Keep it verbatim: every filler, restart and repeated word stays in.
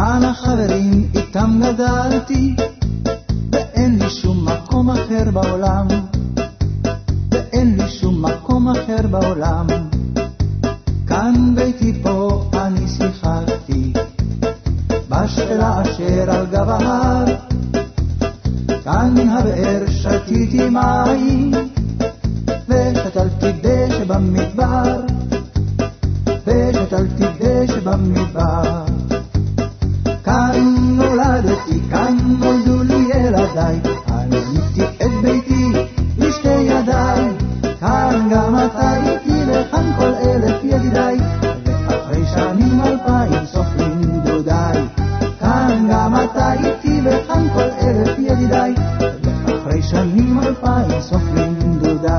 כאן החברים איתם גדלתי, ואין לי שום מקום אחר בעולם, ואין לי שום מקום אחר בעולם. כאן ביתי פה אני שיחקתי, בשאלה אשר על גב ההר, כאן מן הבאר שתיתי מים, ושתלתי דשא במדבר, ושתלתי דשא במדבר. כאן נולדתי, כאן נולדו לי ילדיי, עניתי את ביתי בשתי ידיי. כאן גם אתה איתי וכאן כל אלף ידידיי, ואחרי שנים אלפיים סופרים דודיי. כאן גם אתה איתי וכאן כל אלף ידידיי, ואחרי שנים אלפיים סופרים דודיי.